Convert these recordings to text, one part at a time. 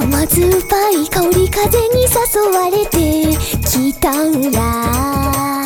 甘酸っぱい香り風に誘われて来たんや。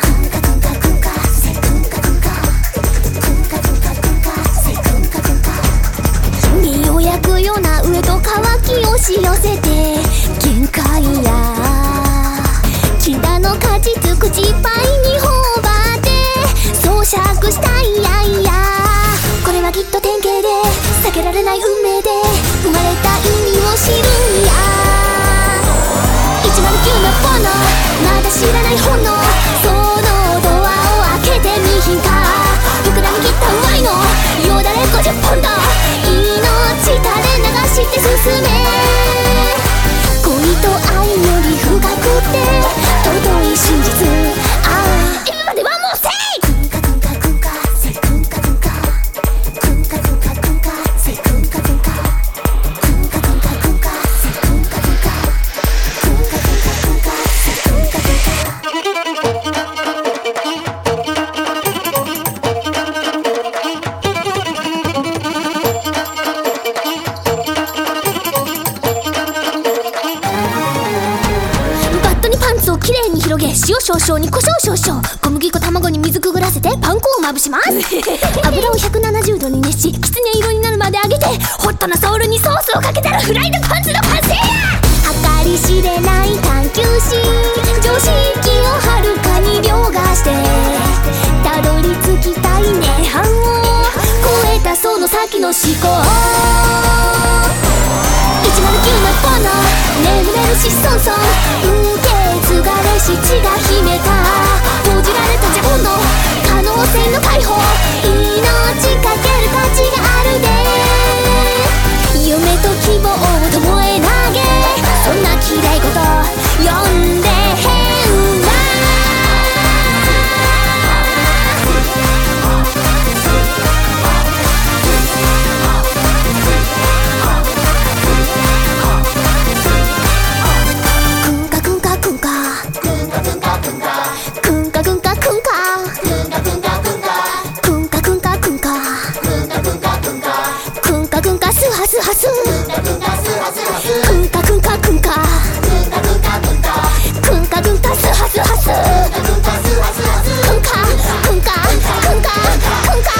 身を焼くような上と乾き押し寄せて限界や。木田の果実口いっぱいに頬張って咀嚼したいやいや。これはきっと典型で避けられない運命で生まれた意味を知るんや。109の炎まだ知らない炎そのドアを開けてみひんか。膨らみきったワイのよだれ50ポンド命垂れ流して進め。恋と愛より深くて尊い真実。ああ今まではもうせいくんかくんかくんかせくんかくんかくんかくんかくんかせくんかくんかくんかくんかくんかせくんかくんかくんかくんかくんかせくんかくんか。きれいに広げ塩少々に胡椒少々小麦粉卵に水くぐらせてパン粉をまぶします油を170度に熱しきつね色になるまで揚げてホットなソールにソースをかけたらフライドパンツの完成や。計り知れない探求心常識をはるかに凌駕してたどり着きたい涅槃を超えたその先の思考。109の炎眠れるしソンソン受け継がれし血が秘めた閉じられた自分の可能性の解放。命かける価値があるで夢と希望を共へ投げそんな綺麗事呼んで変わ。スハスくんかくんかくんかくんかくんかスハスハスくんかくんかくんかくんかくんか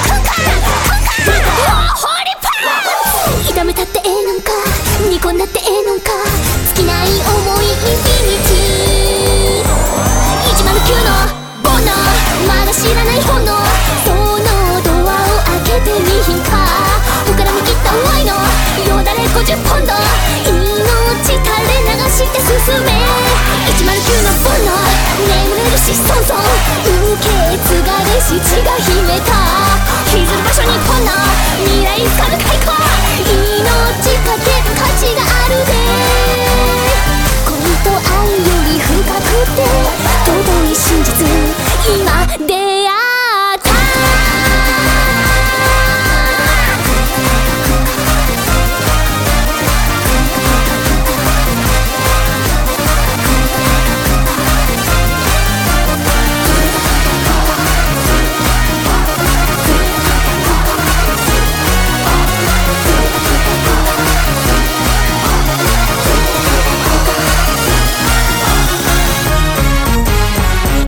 ホーリーパン炒めたってええのんか煮込んだってええのんか尽きない想いインフィニティ109の煩悩まだ知らない炎そのドアを開けてみひんか。膨らみきったワイのよだれ50ポンド命垂れ流して進め。109の煩悩眠れるしソンソン受け継がれし血が秘めた歪む場所に炎未来つかぬ開口。